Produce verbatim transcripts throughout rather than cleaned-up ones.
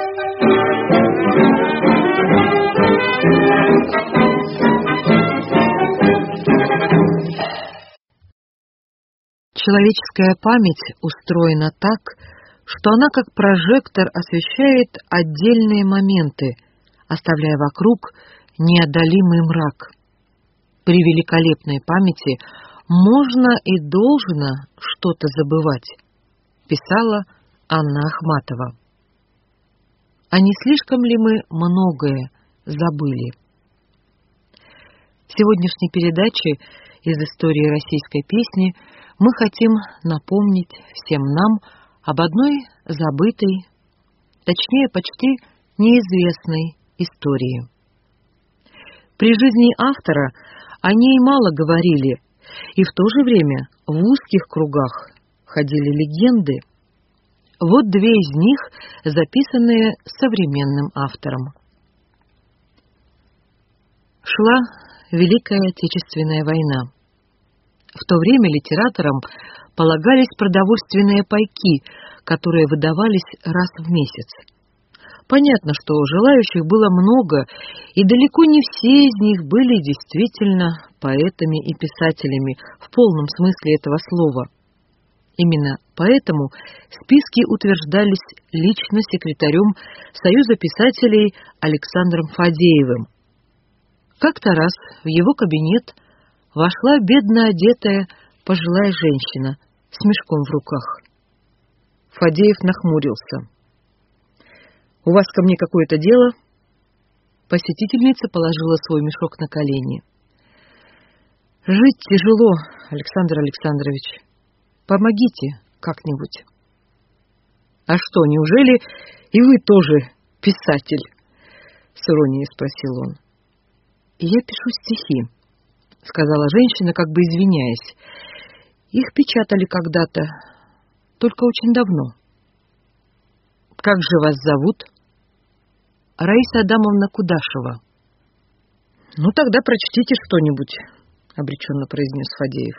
Человеческая память устроена так, что она как прожектор освещает отдельные моменты, оставляя вокруг неодолимый мрак. При великолепной памяти можно и должно что-то забывать, писала Анна Ахматова. А не слишком ли мы многое забыли? В сегодняшней передаче из истории российской песни мы хотим напомнить всем нам об одной забытой, точнее, почти неизвестной истории. При жизни автора о ней мало говорили, и в то же время в узких кругах ходили легенды. Вот две из них, записанные современным автором. Шла Великая Отечественная война. В то время литераторам полагались продовольственные пайки, которые выдавались раз в месяц. Понятно, что желающих было много, и далеко не все из них были действительно поэтами и писателями в полном смысле этого слова. Именно поэтому списки утверждались лично секретарем Союза писателей Александром Фадеевым. Как-то раз в его кабинет вошла бедно одетая пожилая женщина с мешком в руках. Фадеев нахмурился. «У вас ко мне какое-то дело?» Посетительница положила свой мешок на колени. «Жить тяжело, Александр Александрович. Помогите как-нибудь». «А что, неужели и вы тоже писатель?» — с иронией спросил он. «Я пишу стихи», — сказала женщина, как бы извиняясь. «Их печатали когда-то, только очень давно». «Как же вас зовут?» «Раиса Адамовна Кудашева». «Ну, тогда прочтите что-нибудь», — обреченно произнес Фадеев.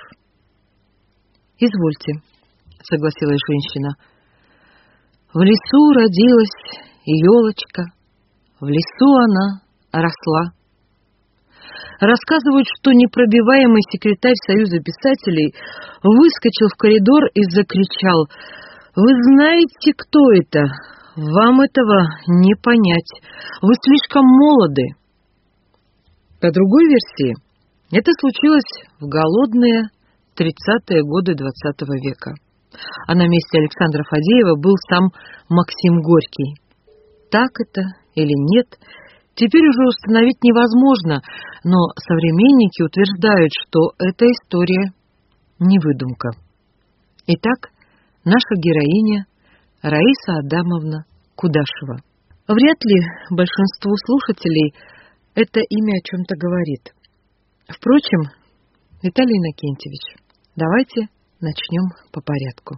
«Извольте», — согласилась женщина. «В лесу родилась елочка, в лесу она росла». Рассказывают, что непробиваемый секретарь Союза писателей выскочил в коридор и закричал: «Вы знаете, кто это? Вам этого не понять. Вы слишком молоды». По другой версии, это случилось в голодные тридцатые годы двадцатого века. А на месте Александра Фадеева был сам Максим Горький. Так это или нет, теперь уже установить невозможно, но современники утверждают, что эта история не выдумка. Итак, наша героиня Раиса Адамовна Кудашева. Вряд ли большинству слушателей это имя о чем-то говорит. Впрочем, Виталий Иннокентьевич, давайте начнем по порядку.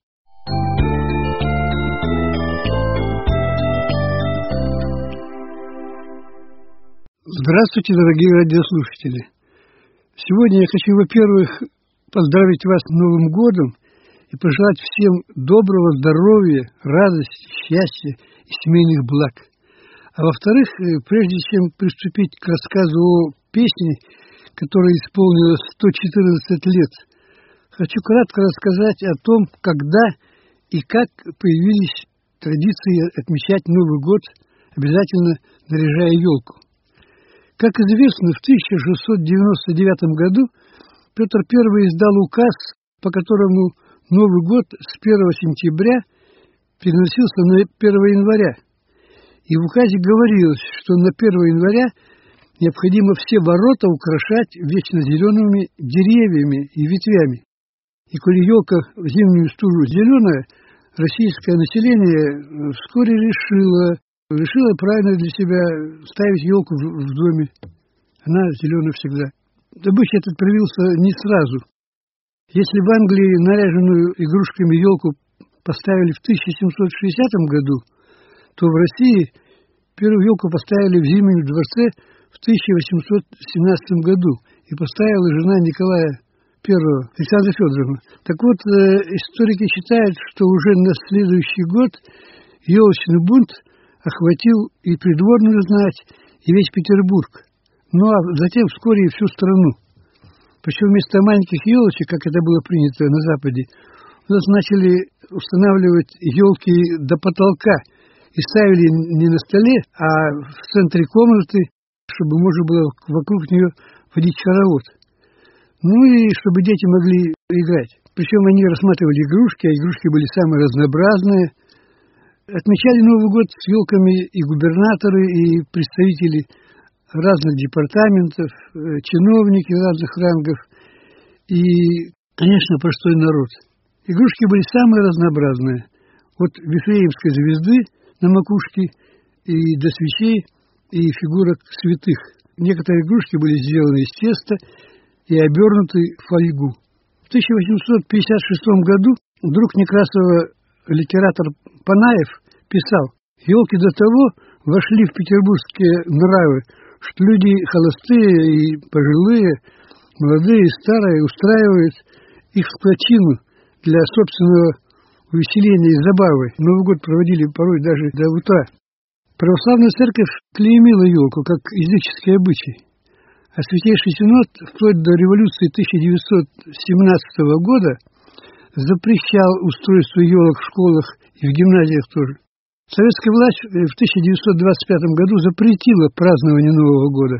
Здравствуйте, дорогие радиослушатели! Сегодня я хочу, во-первых, поздравить вас с Новым годом и пожелать всем доброго здоровья, радости, счастья и семейных благ. А во-вторых, прежде чем приступить к рассказу о песне, которой исполнилось сто четырнадцать лет, хочу кратко рассказать о том, когда и как появились традиции отмечать Новый год, обязательно наряжая елку. Как известно, в тысяча шестьсот девяносто девятом году Петр Первый издал указ, по которому Новый год с первого сентября переносился на первое января. И в указе говорилось, что на первое января необходимо все ворота украшать вечно зелеными деревьями и ветвями. И коли елка в зимнюю стужу зеленая, российское население вскоре решило, решило правильно для себя ставить елку в, в доме. Она зеленая всегда. Обычай этот проявился не сразу. Если в Англии наряженную игрушками елку поставили в тысяча семьсот шестидесятом году, то в России первую елку поставили в Зимнем дворце в тысяча восемьсот семнадцатом году, и поставила жена Николая Первого, Александра Федоровна. Так вот, э, историки считают, что уже на следующий год елочный бунт охватил и придворную знать, и весь Петербург, ну а затем вскоре и всю страну. Причем вместо маленьких елочек, как это было принято на Западе, у нас начали устанавливать елки до потолка и ставили не на столе, а в центре комнаты, чтобы можно было вокруг нее водить хоровод. Ну и чтобы дети могли играть. Причем они рассматривали игрушки, а игрушки были самые разнообразные. Отмечали Новый год с елками и губернаторы, и представители разных департаментов, чиновники разных рангов и, конечно, простой народ. Игрушки были самые разнообразные. От Вифлеемской звезды на макушке и до свечей и фигурок святых. Некоторые игрушки были сделаны из теста и обернуты в фольгу. В тысяча восемьсот пятьдесят шестом году друг Некрасова, литератор Панаев, писал: «Елки до того вошли в петербургские нравы, что люди холостые и пожилые, молодые и старые устраивают их в складчину для собственного увеселения и забавы. Новый год проводили порой даже до утра». Православная церковь клеймила елку как языческий обычай, а Святейший Синод вплоть до революции тысяча девятьсот семнадцатого года запрещал устройство елок в школах и в гимназиях тоже. Советская власть в тысяча девятьсот двадцать пятом году запретила празднование Нового года.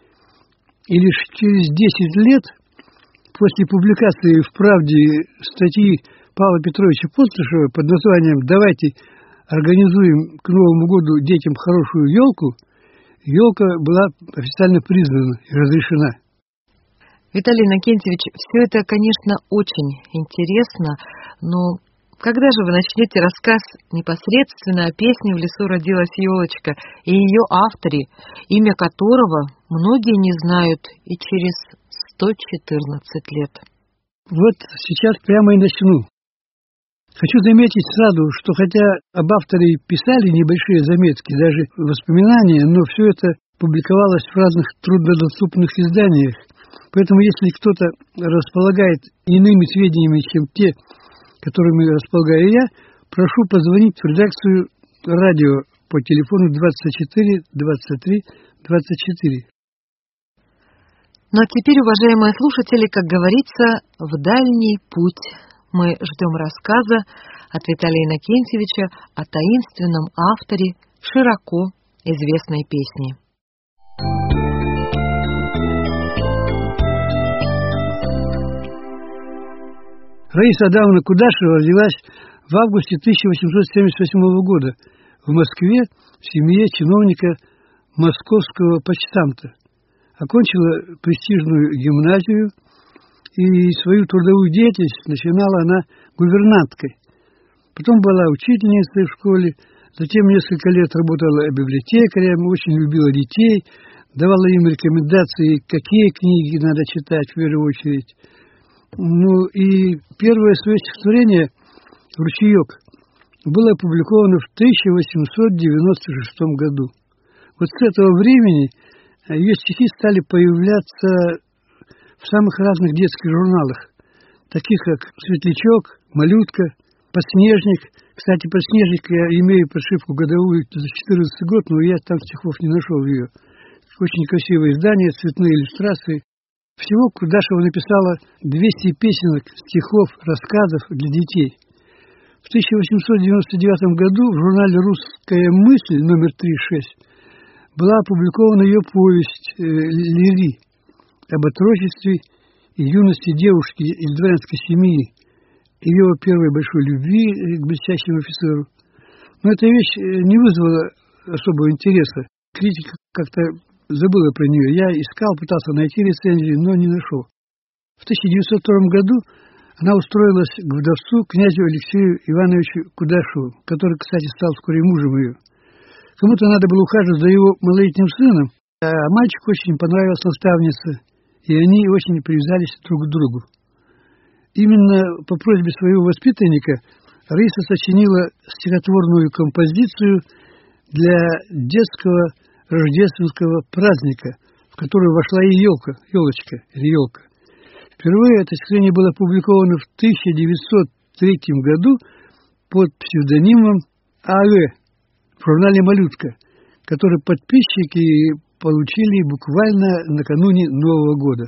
И лишь через десять лет после публикации в «Правде» статьи Павла Петровича Постышева под названием «Давайте организуем к Новому году детям хорошую елку», елка была официально признана и разрешена. Виталий Иннокентьевич, все это, конечно, очень интересно, но когда же вы начнете рассказ непосредственно о песне «В лесу родилась елочка» и ее авторе, имя которого многие не знают и через сто четырнадцать лет? Вот сейчас прямо и начну. Хочу заметить сразу, что хотя об авторе писали небольшие заметки, даже воспоминания, но все это публиковалось в разных труднодоступных изданиях. Поэтому если кто-то располагает иными сведениями, чем те, которыми располагаю я, прошу позвонить в редакцию радио по телефону двадцать четыре двадцать три двадцать четыре. Ну а теперь, уважаемые слушатели, как говорится, в дальний путь. Мы ждем рассказа от Виталия Иннокентьевича о таинственном авторе широко известной песни. Раиса Адамовна Кудашева родилась в августе тысяча восемьсот семьдесят восьмого года в Москве в семье чиновника московского почтамта. Окончила престижную гимназию и свою трудовую деятельность начинала она гувернанткой. Потом была учительницей в школе, затем несколько лет работала библиотекарем, очень любила детей, давала им рекомендации, какие книги надо читать в первую очередь. Ну и первое свое стихотворение «Ручеек» было опубликовано в тысяча восемьсот девяносто шестом году. Вот с этого времени ее стихи стали появляться в самых разных детских журналах, таких как «Светлячок», «Малютка», «Подснежник». Кстати, «Подснежник» я имею подшивку годовую за четырнадцатый год, но я там стихов не нашел ее. Очень красивое издание, цветные иллюстрации. Всего Кудашева написала двести песенок, стихов, рассказов для детей. В тысяча восемьсот девяносто девятом году в журнале «Русская мысль» номер тридцать шесть была опубликована ее повесть э, «Лири» об отрочестве и юности девушки из дворянской семьи, ее первой большой любви к блестящему офицеру. Но эта вещь не вызвала особого интереса. Критика как-то забыла про нее. Я искал, пытался найти рецензии, но не нашел. В тысяча девятьсот втором году она устроилась к вдовцу князю Алексею Ивановичу Кудашеву, который, кстати, стал вскоре мужем ее. Кому-то надо было ухаживать за его малолетним сыном, а мальчику очень понравилась наставница, и они очень привязались друг к другу. Именно по просьбе своего воспитанника Раиса сочинила стихотворную композицию для детского рождественского праздника, в который вошла и елка, елочка или елка. Впервые это стихотворение было опубликовано в тысяча девятьсот третьем году под псевдонимом А Э в журнале «Малютка», который подписчики получили буквально накануне Нового года.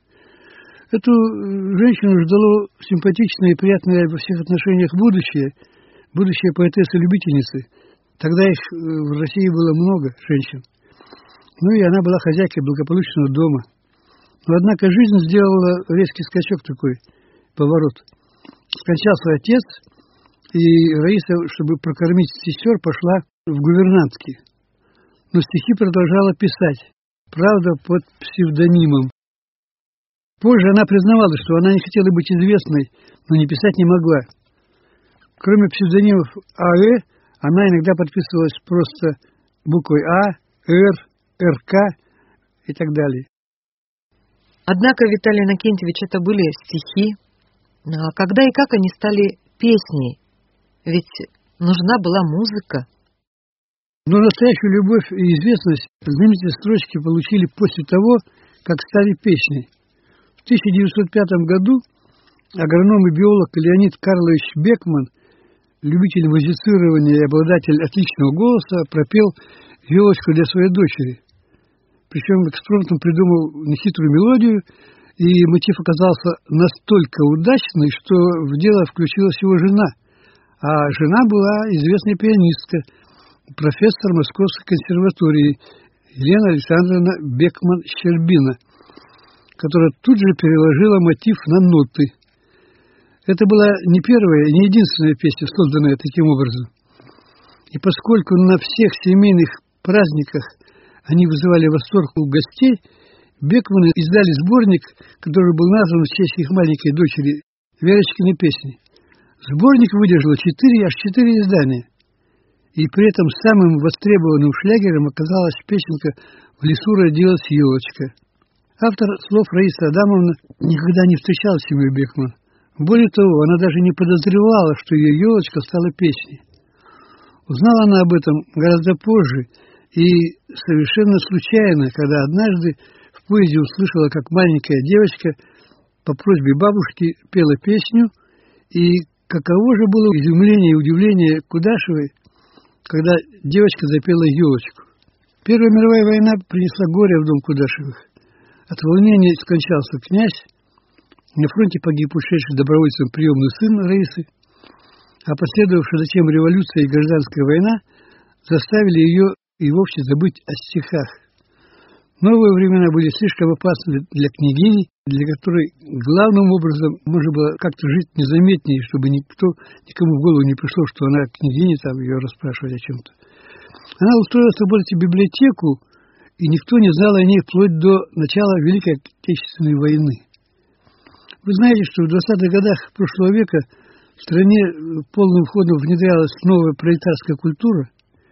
Эту женщину ждало симпатичное и приятное во всех отношениях будущее, будущее поэтессы-любительницы. Тогда их в России было много женщин. Ну и она была хозяйкой благополучного дома. Но однако жизнь сделала резкий скачок такой, поворот. Скончался отец, и Раиса, чтобы прокормить сестер, пошла в гувернантки. Но стихи продолжала писать, правда, под псевдонимом. Позже она признавалась, что она не хотела быть известной, но не писать не могла. Кроме псевдонимов АЭ, она иногда подписывалась просто буквой А, Р, РК и так далее. Однако, Виталий Иннокентьевич, это были стихи. А когда и как они стали песней? Ведь нужна была музыка. Но настоящую любовь и известность знаменитые строчки получили после того, как стали песней. В тысяча девятьсот пятом году агроном и биолог Леонид Карлович Бекман, любитель музицирования и обладатель отличного голоса, пропел «Елочку» для своей дочери. Причем экспромтом придумал нехитрую мелодию, и мотив оказался настолько удачный, что в дело включилась его жена. А жена была известная пианистка, профессор Московской консерватории Елена Александровна Бекман-Щербина, которая тут же переложила мотив на ноты. Это была не первая и не единственная песня, созданная таким образом. И поскольку на всех семейных праздниках они вызывали восторг у гостей, Бекманы издали сборник, который был назван в честь их маленькой дочери Верочкиной песни. Сборник выдержал четыре, аж четыре издания. И при этом самым востребованным шлягером оказалась песенка «В лесу родилась елочка». Автор слов Раиса Адамовна никогда не встречала семью Бекман. Более того, она даже не подозревала, что ее елочка стала песней. Узнала она об этом гораздо позже и совершенно случайно, когда однажды в поезде услышала, как маленькая девочка по просьбе бабушки пела песню, и каково же было изумление и удивление Кудашевой, когда девочка запела елочку. Первая мировая война принесла горе в дом Кудашевых. От волнения скончался князь, на фронте погиб ушедший добровольцем приемный сын Раисы, а последовавшая затем революция и гражданская война заставили ее и вовсе забыть о стихах. Новые времена были слишком опасны для княгини, для которой главным образом можно было как-то жить незаметнее, чтобы никто, никому в голову не пришло, что она княгиня, там ее расспрашивать о чем-то. Она устроилась работать в библиотеку, и никто не знал о ней вплоть до начала Великой Отечественной войны. Вы знаете, что в двадцатых годах прошлого века в стране полным ходом внедрялась новая пролетарская культура,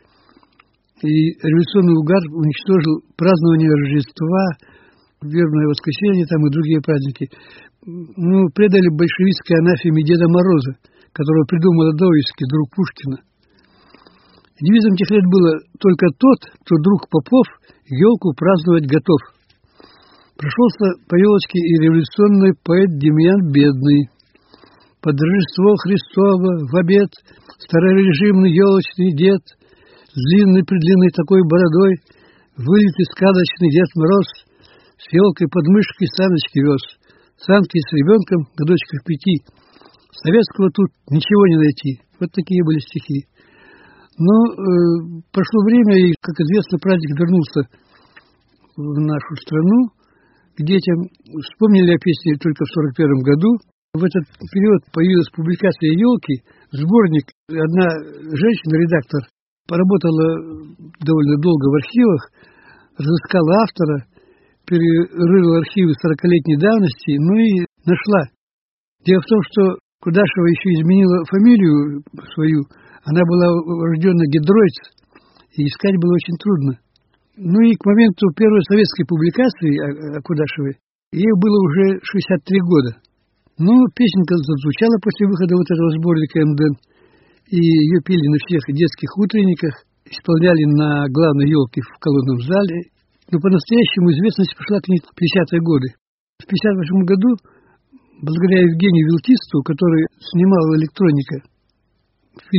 и революционный угар уничтожил празднование Рождества, Вербное воскресенье там и другие праздники. Ну, предали большевистской анафеме Деда Мороза, которого придумал Адоевский, друг Пушкина. Девизом тех лет было «Только тот, кто друг попов, елку праздновать готов». Прошелся по елочке и революционный поэт Демьян Бедный. Под Рождество Христово в обед старорежимный елочный дед с длинной-предлинной такой бородой вылитый сказочный Дед Мороз с елкой под мышкой саночки вез. Санки с ребенком, годочков пяти. Советского тут ничего не найти. Вот такие были стихи. Но э, прошло время, и, как известно, праздник вернулся в нашу страну. К детям вспомнили о песне только в сорок первом году. В этот период появилась публикация «Елки», сборник. Одна женщина-редактор поработала довольно долго в архивах, разыскала автора, перерыла архивы сорокалетней давности, ну и нашла. Дело в том, что Кудашева еще изменила фамилию свою. Она была рождена Гедройц, и искать было очень трудно. Ну и к моменту первой советской публикации о, о Кудашевой ей было уже шестьдесят три года. Но песенка зазвучала после выхода вот этого сборника эм дэ эн, и ее пели на всех детских утренниках, исполняли на главной елке в колонном зале. Но по-настоящему известность пошла к ней в пятидесятые годы. В пятьдесят восьмом году, благодаря Евгению Вилтисту, который снимал «Электроника», фильм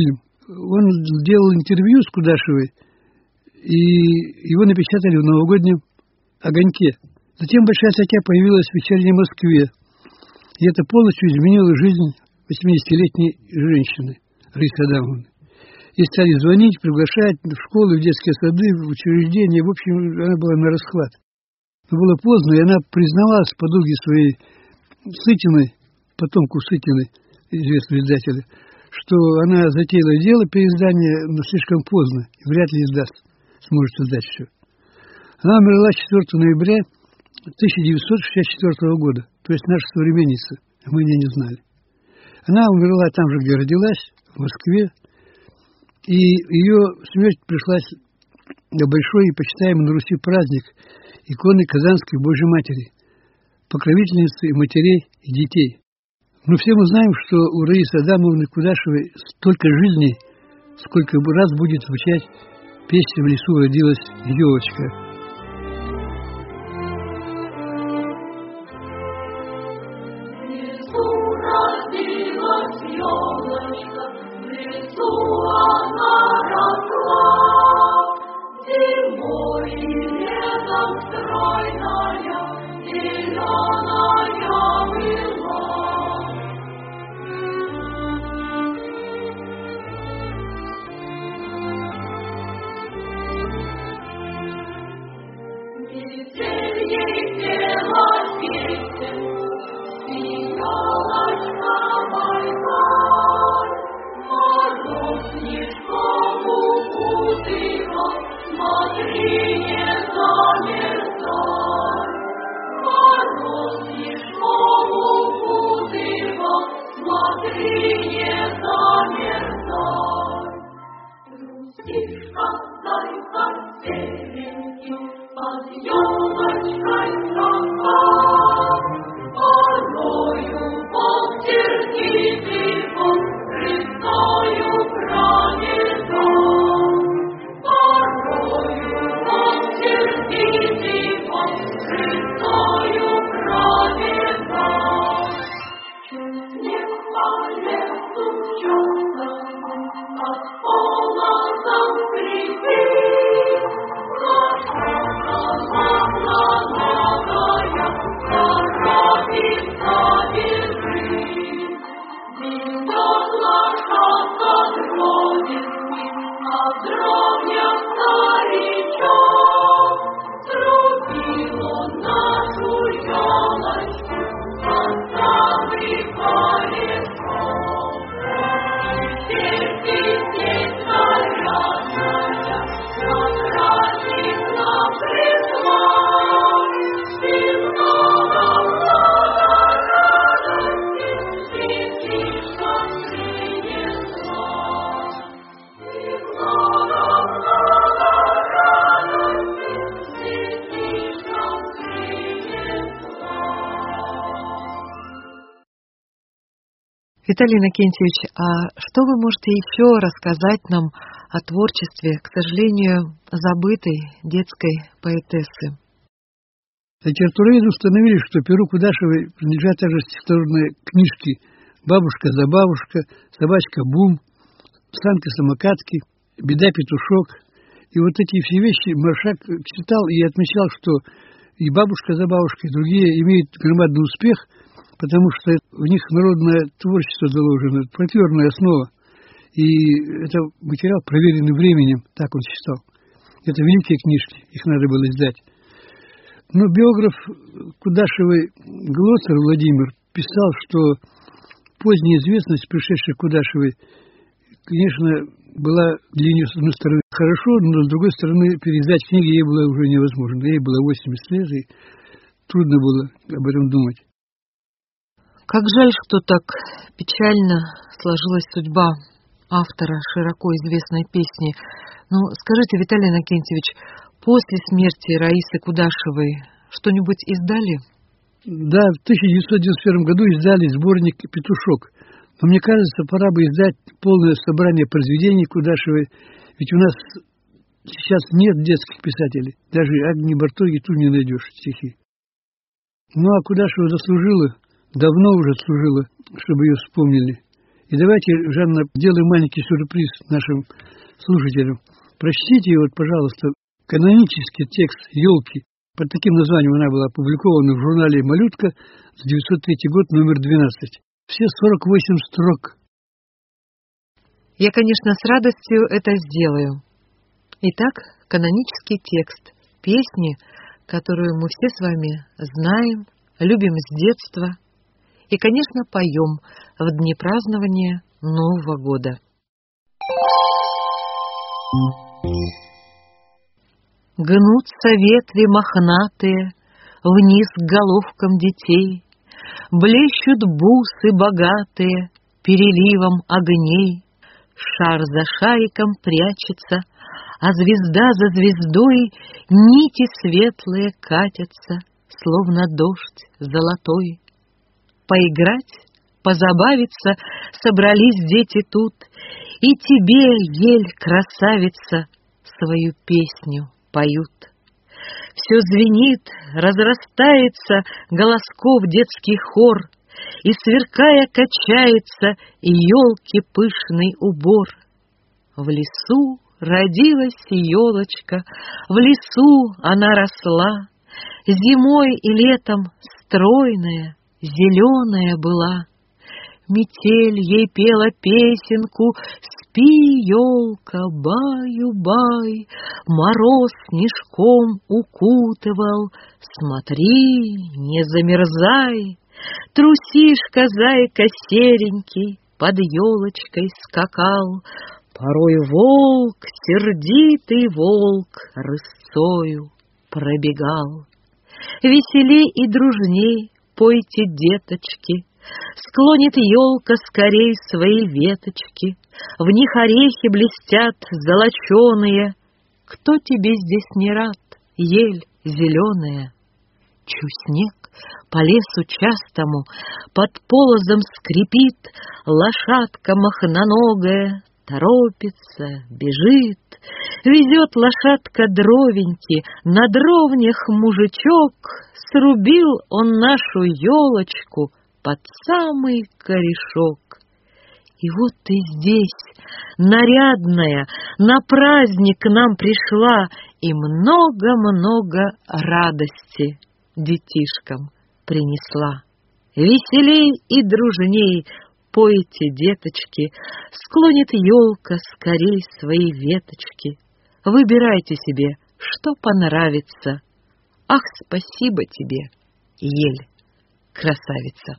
он делал интервью с Кудашевой, и его напечатали в новогоднем «Огоньке». Затем большая статья появилась в «Вечерней Москве», и это полностью изменило жизнь восьмидесятилетней женщины Раисы Адамовны. Ей стали звонить, приглашать в школы, в детские сады, в учреждения. В общем, она была на расхват. Но было поздно, и она признавалась подруге своей Сытиной, потомку Сытиной, известного издателя, что она затеяла дело переиздания, но слишком поздно, и вряд ли издаст, сможет издать все. Она умерла четвёртого ноября тысяча девятьсот шестьдесят четвёртого года, то есть наша современница, а мы ее не знали. Она умерла там же, где родилась, в Москве, и ее смерть пришлась на большой и почитаемый на Руси праздник иконы Казанской Божьей Матери, покровительницы матерей и детей. Но все мы знаем, что у Раисы Адамовны Кудашевой столько жизней, сколько раз будет звучать песня «В лесу родилась елочка». Виталий Иннокентьевич, а что вы можете еще рассказать нам о творчестве, к сожалению, забытой детской поэтессы? Литературоведы установили, что перу Кудашевой принадлежат также стихотворные книжки «Бабушка за бабушка», «Собачка Бум», «Санки-самокатки», «Беда-петушок». И вот эти все вещи Маршак читал и отмечал, что и «Бабушка за бабушкой», и другие имеют громадный успех, потому что в них народное творчество заложено, фольклорная основа. И это материал, проверенный временем, так он считал. Это великие книжки, их надо было издать. Но биограф Кудашевой Глоцер Владимир писал, что поздняя известность, пришедшая к Кудашевой, конечно, была для нее, с одной стороны, хорошо, но с другой стороны, переиздать книги ей было уже невозможно. Ей было восемьдесят лет, и трудно было об этом думать. Как жаль, что так печально сложилась судьба автора широко известной песни. Ну, скажите, Виталий Иннокентьевич, после смерти Раисы Кудашевой что-нибудь издали? Да, в тысяча девятьсот девяносто первом году издали сборник «Петушок». Но мне кажется, пора бы издать полное собрание произведений Кудашевой, ведь у нас сейчас нет детских писателей. Даже Агнии Бартоги тут не найдешь стихи. Ну, а Кудашева заслужила, давно уже служила, чтобы ее вспомнили. И давайте, Жанна, сделаем маленький сюрприз нашим слушателям. Прочтите, вот, пожалуйста, канонический текст «Елки». Под таким названием она была опубликована в журнале «Малютка» за девятьсот третий год, номер двенадцать. Все сорок восемь строк. Я, конечно, с радостью это сделаю. Итак, канонический текст песни, которую мы все с вами знаем, любим с детства и, конечно, поем в дни празднования Нового года. Гнутся ветви мохнатые вниз к головкам детей, блещут бусы богатые переливом огней. Шар за шариком прячется, а звезда за звездой нити светлые катятся, словно дождь золотой. Поиграть, позабавиться собрались дети тут, и тебе, ель, красавица, свою песню поют. Все звенит, разрастается голосков детский хор, и, сверкая, качается елки пышный убор. В лесу родилась елочка, в лесу она росла, зимой и летом стройная, зеленая была. Метель ей пела песенку: спи, елка, баю-бай. Мороз снежком укутывал, смотри, не замерзай. Трусишка, зайка серенький, под елочкой скакал. Порой волк, сердитый волк, рысцою пробегал. Веселей и дружней пойте, деточки, склонит елка скорей свои веточки, в них орехи блестят золоченые. Кто тебе здесь не рад, ель зеленая? Чу снег по лесу частому под полозом скрипит, лошадка мохноногая торопится, бежит. Везет лошадка дровеньки, на дровнях мужичок, срубил он нашу елочку под самый корешок. И вот ты здесь, нарядная, на праздник к нам пришла, и много-много радости детишкам принесла. Веселей и дружней пойте, деточки, склонит елка скорей свои веточки. Выбирайте себе, что понравится. Ах, спасибо тебе, ель, красавица!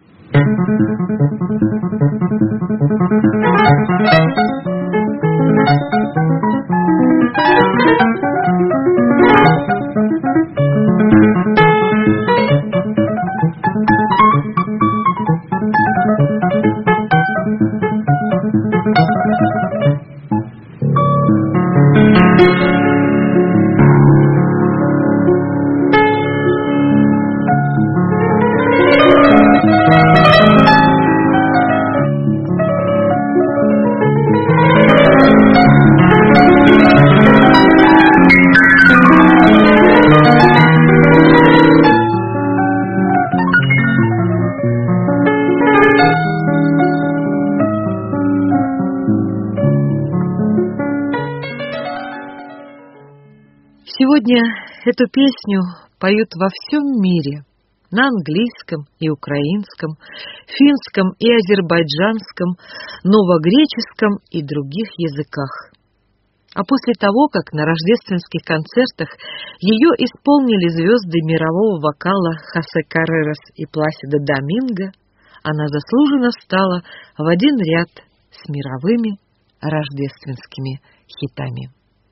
Сегодня эту песню поют во всем мире, на английском и украинском, финском и азербайджанском, новогреческом и других языках. А после того, как на рождественских концертах ее исполнили звезды мирового вокала Хосе Каррерас и Пласидо Доминго, она заслуженно стала в один ряд с мировыми рождественскими хитами.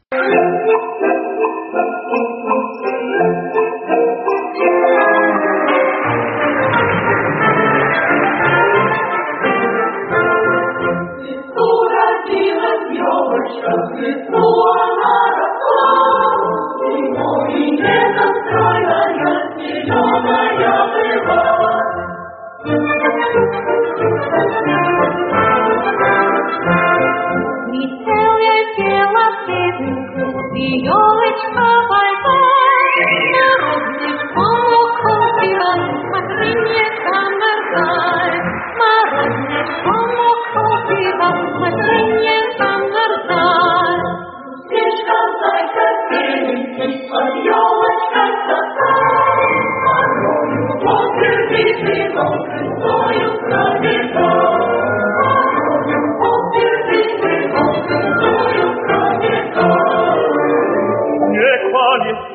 Елочка, бай-бай, морозный смотри, не замерзай, морозный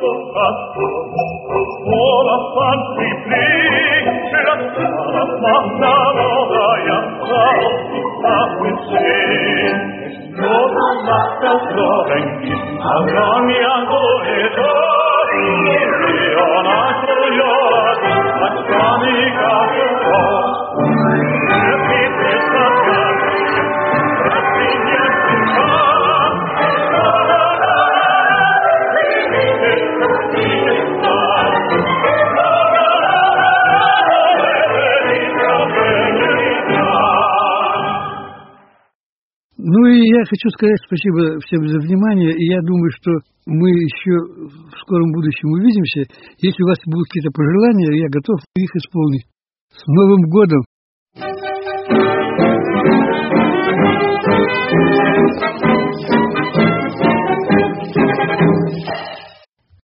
toccato, ora fanti felice, la strada fatta rodaia, la rotta in sé. Non basta gioventi, alla mia goeta, io nasco io, lasciami capirò, perché questa casa, rassegna in Ну и я хочу сказать спасибо всем за внимание, и я думаю, что мы еще в скором будущем увидимся. Если у вас будут какие-то пожелания, я готов их исполнить. С Новым годом!